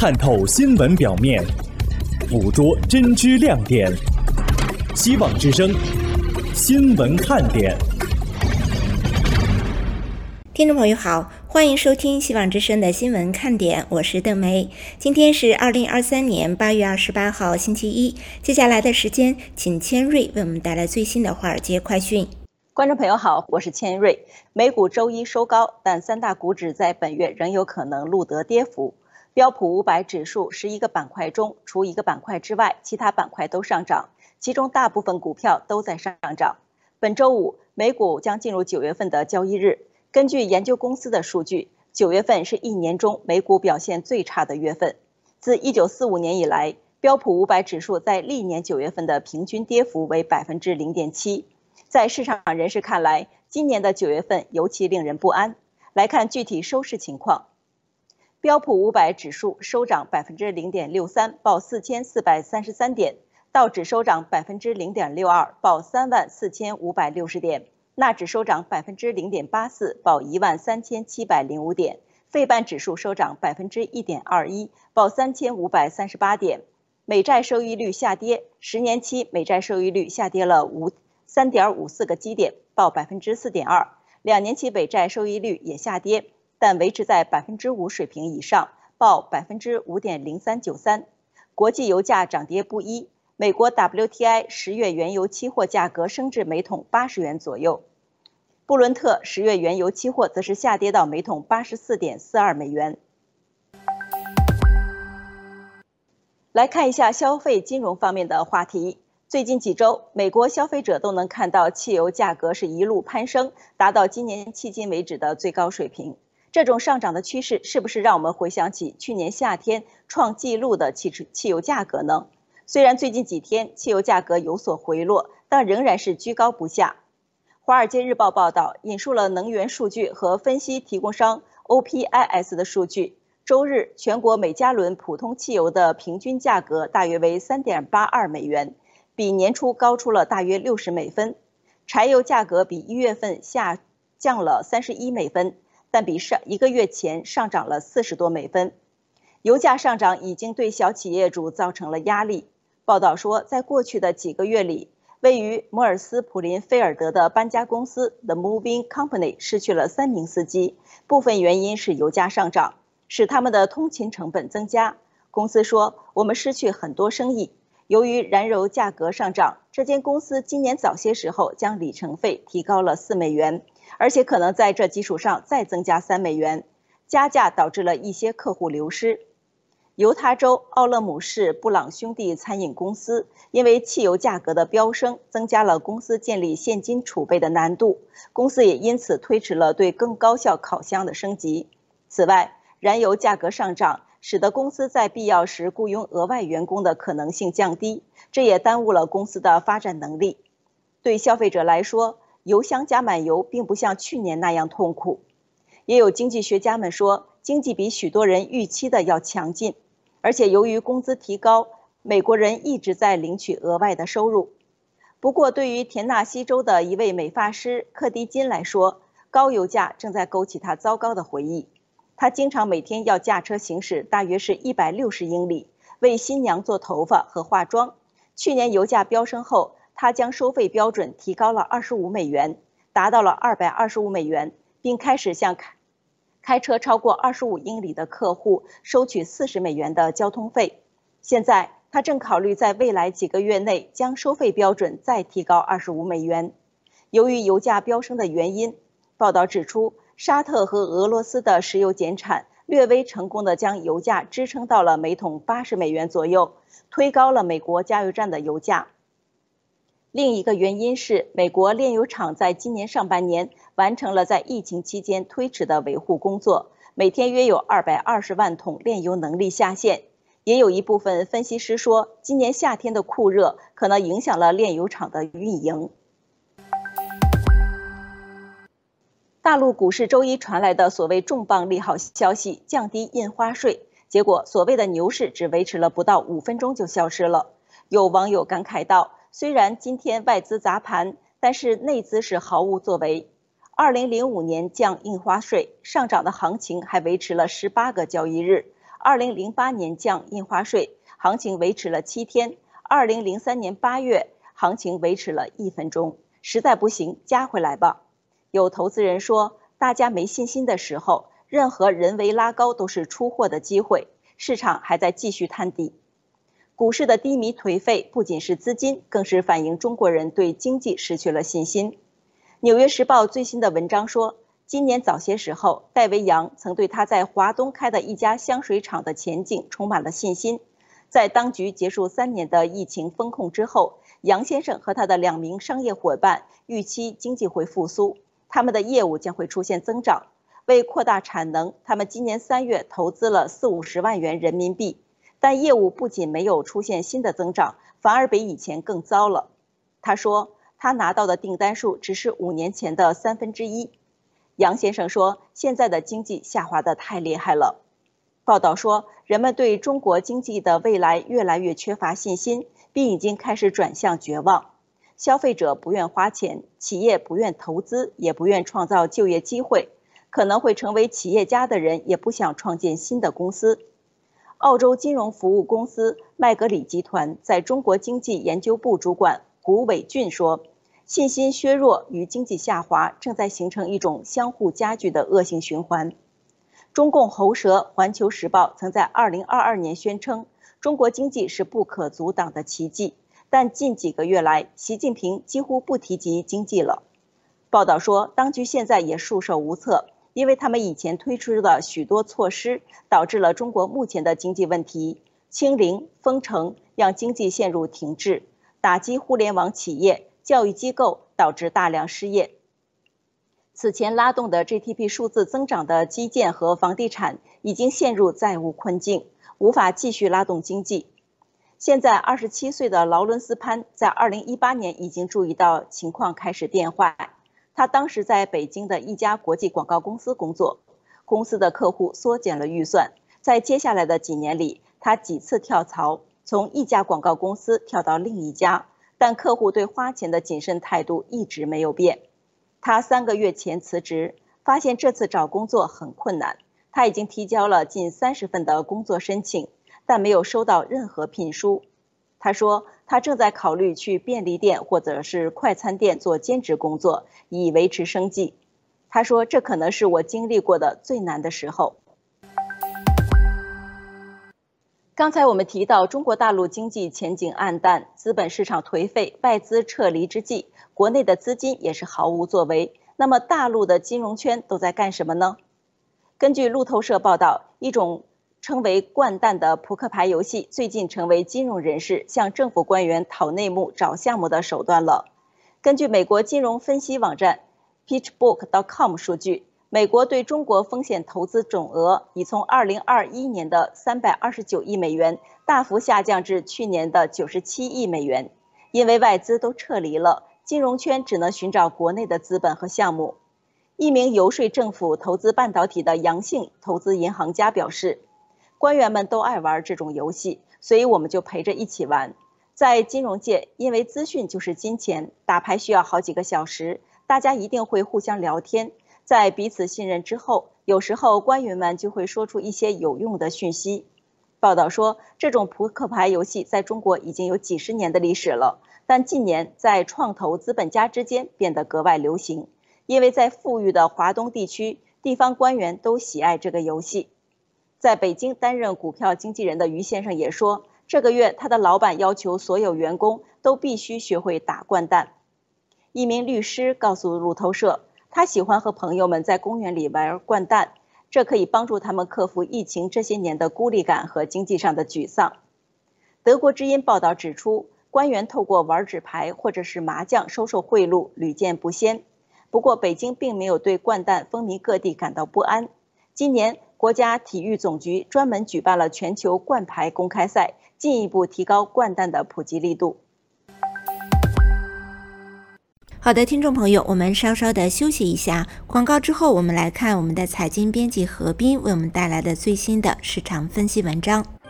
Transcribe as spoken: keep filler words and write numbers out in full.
探透新闻表面，捕捉真知亮点。希望之声，新闻看点。 听众朋友好，欢迎收听希望之声的新闻看点，我是邓梅。今天是二零二三年八月二十八号星期一，接下来的时间，请千瑞为我们带来最新的华尔街快讯。 观众朋友好，我是千瑞。美股周一收高，但三大股指在本月仍有可能录得跌幅。标普五百指数十一个板块中，除一个板块之外，其他板块都上涨，其中大部分股票都在上涨。本周五，美股将进入九月份的交易日。根据研究公司的数据，九月份是一年中美股表现最差的月份。自一九四五年以来，标普五百指数在历年九月份的平均跌幅为 百分之零点七。在市场人士看来，今年的九月份尤其令人不安。来看具体收市情况，标普五百指数收涨 百分之零点六三， 报四千四百三十三点；道指收涨 百分之零点六二， 报三万四千五百六十点；纳指收涨 百分之零点八四， 报一万三千七百零五点；费半指数收涨 百分之一点二一， 报三千五百三十八点。美债收益率下跌，十年期美债收益率下跌了三点五四个基点，报 百分之四点二。两年期美债收益率也下跌，但维持在 百分之五 水平以上，报 百分之五点零三九三。国际油价涨跌不一，美国 W T I 十月原油期货价格升至每桶八十元左右，布伦特十月原油期货则是下跌到每桶 八十四点四二美元。来看一下消费金融方面的话题。最近几周，美国消费者都能看到汽油价格是一路攀升，达到今年迄今为止的最高水平。这种上涨的趋势是不是让我们回想起去年夏天创纪录的汽汽油价格呢？虽然最近几天汽油价格有所回落，但仍然是居高不下。华尔街日报报道，引述了能源数据和分析提供商 O P I S 的数据，周日全国每加仑普通汽油的平均价格大约为 三点八二美元，比年初高出了大约六十美分。柴油价格比一月份下降了三十一美分，但比上一个月前上涨了四十多美分。油价上涨已经对小企业主造成了压力。报道说，在过去的几个月里，位于摩尔斯普林菲尔德的搬家公司 The Moving Company 失去了三名司机，部分原因是油价上涨，使他们的通勤成本增加。公司说，我们失去很多生意。由于燃油价格上涨，这间公司今年早些时候将里程费提高了四美元，而且可能在这基础上再增加三美元。加价导致了一些客户流失。犹他州奥勒姆市布朗兄弟餐饮公司因为汽油价格的飙升，增加了公司建立现金储备的难度，公司也因此推迟了对更高效烤箱的升级。此外，燃油价格上涨使得公司在必要时雇佣额外员工的可能性降低，这也耽误了公司的发展能力。对消费者来说，油箱加满油并不像去年那样痛苦。也有经济学家们说，经济比许多人预期的要强劲，而且由于工资提高，美国人一直在领取额外的收入。不过，对于田纳西州的一位美发师克迪金来说，高油价正在勾起他糟糕的回忆。他经常每天要驾车行驶大约是一百六十英里，为新娘做头发和化妆。去年油价飙升后，他将收费标准提高了二十五美元，达到了二百二十五美元，并开始向开开车超过二十五英里的客户收取四十美元的交通费。现在他正考虑在未来几个月内将收费标准再提高二十五美元。由于油价飙升的原因，报道指出，沙特和俄罗斯的石油减产略微成功地将油价支撑到了每桶八十美元左右，推高了美国加油站的油价。另一个原因是，美国炼油厂在今年上半年完成了在疫情期间推迟的维护工作，每天约有二百二十万桶炼油能力下线。也有一部分分析师说，今年夏天的酷热可能影响了炼油厂的运营。大陆股市周一传来的所谓重磅利好消息，降低印花税，结果所谓的牛市只维持了不到五分钟就消失了。有网友感慨道，虽然今天外资砸盘，但是内资是毫无作为。二零零五年降印花税，上涨的行情还维持了十八个交易日。 二零零八年降印花税，行情维持了七天，二零零三年八月行情维持了一分钟，实在不行加回来吧。有投资人说，大家没信心的时候，任何人为拉高都是出货的机会，市场还在继续探底。股市的低迷颓废不仅是资金，更是反映中国人对经济失去了信心。纽约时报最新的文章说，今年早些时候，戴维杨曾对他在华东开的一家香水厂的前景充满了信心。在当局结束三年的疫情封控之后，杨先生和他的两名商业伙伴预期经济会复苏，他们的业务将会出现增长。为扩大产能，他们今年三月投资了四五十万元人民币。但业务不仅没有出现新的增长，反而比以前更糟了。他说，他拿到的订单数只是五年前的三分之一。杨先生说，现在的经济下滑得太厉害了。报道说，人们对中国经济的未来越来越缺乏信心，并已经开始转向绝望。消费者不愿花钱，企业不愿投资，也不愿创造就业机会，可能会成为企业家的人也不想创建新的公司。澳洲金融服务公司麦格里集团在中国经济研究部主管古伟俊说，信心削弱与经济下滑正在形成一种相互加剧的恶性循环。中共喉舌《环球时报》曾在二零二二年宣称，中国经济是不可阻挡的奇迹，但近几个月来，习近平几乎不提及经济了。报道说，当局现在也束手无策，因为他们以前推出的许多措施，导致了中国目前的经济问题。清零、封城让经济陷入停滞，打击互联网企业、教育机构，导致大量失业。此前拉动的 G D P 数字增长的基建和房地产已经陷入债务困境，无法继续拉动经济。现在二十七岁的劳伦斯潘在二零一八年已经注意到情况开始变坏。他当时在北京的一家国际广告公司工作，公司的客户缩减了预算，在接下来的几年里，他几次跳槽，从一家广告公司跳到另一家，但客户对花钱的谨慎态度一直没有变。他三个月前辞职，发现这次找工作很困难，他已经提交了近三十份的工作申请，但没有收到任何聘书。他说，他正在考虑去便利店或者是快餐店做兼职工作，以维持生计。他说，这可能是我经历过的最难的时候。刚才我们提到，中国大陆经济前景暗淡，资本市场颓废，外资撤离之际，国内的资金也是毫无作为。那么大陆的金融圈都在干什么呢？根据路透社报道，一种称为掼蛋的扑克牌游戏最近成为金融人士向政府官员讨内幕、找项目的手段了。根据美国金融分析网站 pitchbook 点 com 数据，美国对中国风险投资总额已从二零二一年的三百二十九亿美元大幅下降至去年的九十七亿美元。因为外资都撤离了，金融圈只能寻找国内的资本和项目。一名游说政府投资半导体的杨姓投资银行家表示，官员们都爱玩这种游戏，所以我们就陪着一起玩。在金融界，因为资讯就是金钱，打牌需要好几个小时，大家一定会互相聊天。在彼此信任之后，有时候官员们就会说出一些有用的讯息。报道说，这种扑克牌游戏在中国已经有几十年的历史了，但近年在创投资本家之间变得格外流行，因为在富裕的华东地区，地方官员都喜爱这个游戏。在北京担任股票经纪人的于先生也说，这个月他的老板要求所有员工都必须学会打掼蛋。一名律师告诉路透社，他喜欢和朋友们在公园里玩掼蛋，这可以帮助他们克服疫情这些年的孤立感和经济上的沮丧。德国之音报道指出，官员透过玩纸牌或者是麻将收受贿赂屡见不鲜。不过北京并没有对掼蛋风靡各地感到不安。今年国家体育总局专门举办了全球掼牌公开赛，进一步提高掼蛋的普及力度。 好的，听众朋友，我们稍稍的休息一下，广告之后我们来看我们的财经编辑何斌为我们带来的最新的市场分析文章。